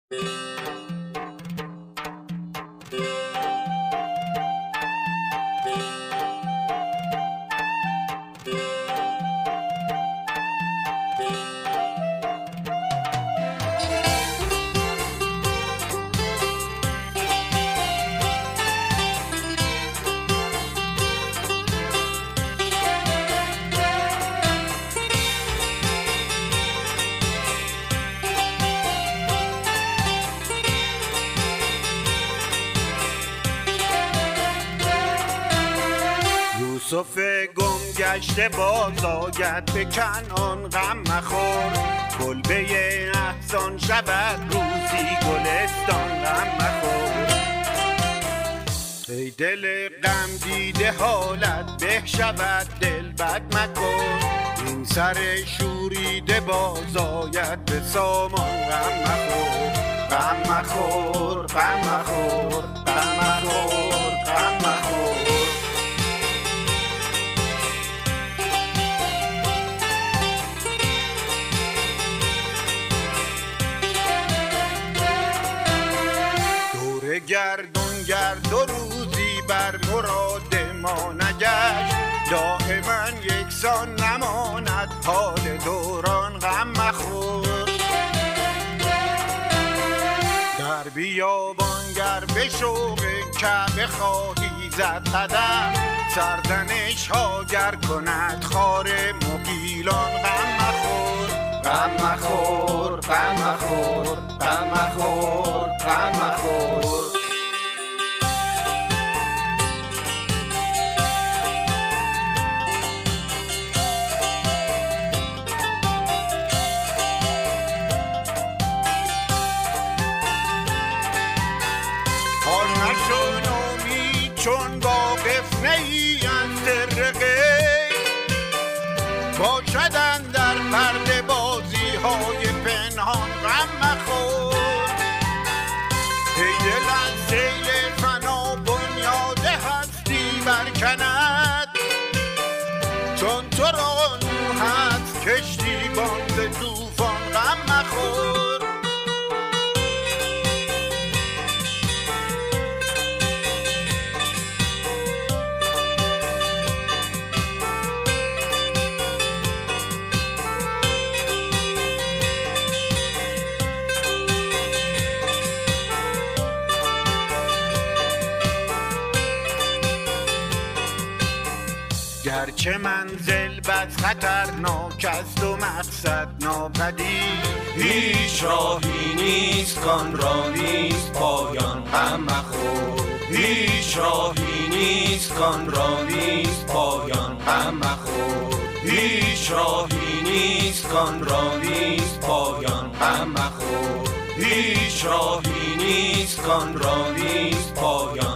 یوسف گم گشته باز آید به کنعان، غم مخور کلبه احزان شود روزی گلستان، غم مخور. ای دل غم دیده حالت به شود، دل بد مکن این سر شوریده باز آید به سامان، غم مخور غم مخور غم مخور غم مخور غم مخور. گردون گرد و روزی بر مراد ما نگشت، دائما یکسان نماند حال دوران، غم مخور. در بیابان گر به شوق کعبه خواهی زد قدم، سرزنش ها گر کند خار مغیلان، غم مخور غم مخور غم مخور غم مخور غم مخور. چون واقف نهی از سر غیب، باشد اندر پرده بازی های پنهان، غم مخور. ای دل از سیل فنا بنیاد هستی برکند، چون تو را نوح هست کشتیبان ز طوفان، غم مخور. گرچه منزل بد خطرناک است و مقصد ناپدید، هیچ راهی نیست کان را نیست پایان، غم مخور. هیچ راهی نیست کان را نیست پایان، غم مخور. هیچ راهی نیست کان را نیست پایان، غم مخور. هیچ راهی نیست کان را نیست پایان.